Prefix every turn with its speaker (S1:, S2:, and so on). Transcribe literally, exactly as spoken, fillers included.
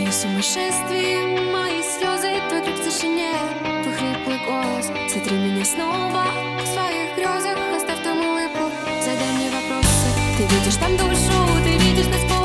S1: Твое сумасшествие, мои слезы, твой крик в тишине, твой хриплый голос. Сотри меня снова в своих грезах, оставь там улыбку, задай мне вопросы. Ты видишь там душу, ты видишь насквозь.